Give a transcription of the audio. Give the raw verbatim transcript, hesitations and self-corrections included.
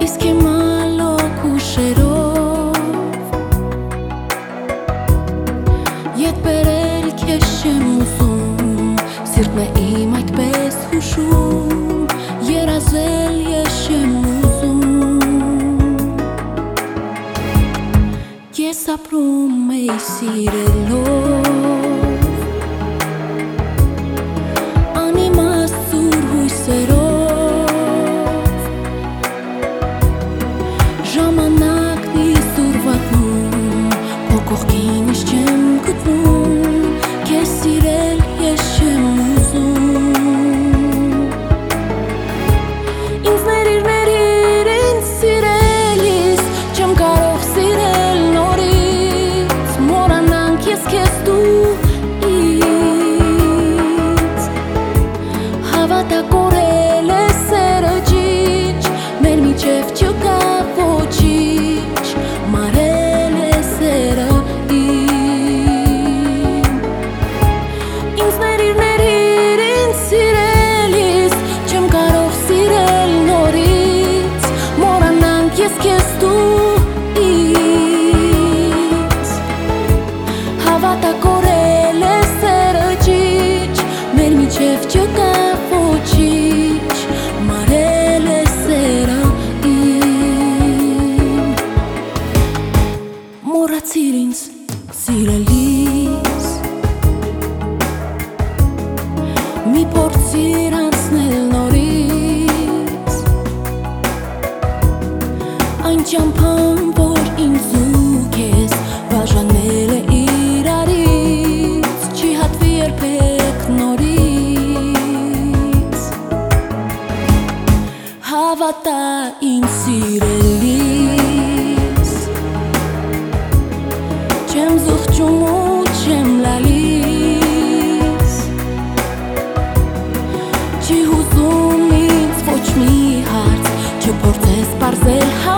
իսկ հիմա լոքուշերով Ետ բերել քեզ չեմ ուզում Սիրտն է իմ այդպես հուշում Երազել ես չեմ ուզում Ես ապրում էի սիրելով Անիմաստ սուր հույսերով Ժամանակն իսուր վատնում Քո կողքին ինչ չեմ գտնում Քեզ սիրել ես չեմ ուզում Ինձ ներիր, ներիր, ինձ սիրելիս Չեմ կարող սիրել նորից Մոռանանք ես քեզ դու ինձ Հավատա կորել է սերը ջիջ Մեր միջև չկա ոչինչ Մարել է սերը իմ Ինձ ներիր, ներիր, ինձ սիրելիս Չեմ կարող սիրել նորից Մոռանանք ես քեզ դու ինձ Հավատա կորել է սերը ջիջ Մեր միջև չկա ոչինչ Մարել է սերը իմ Մոռացիր ինձ սիրելիս Մի փորձիր անցնել նորից Այն ճամփան, որ ինձ ու քեզ բաժանել է իրարից Չի հատվի երբեք նորից Հավատա ինձ սիրելիս Չեմ զղջում ու չեմ լալիս Չի հուզում ինձ ոչ մի հարց Չփորձես պարզել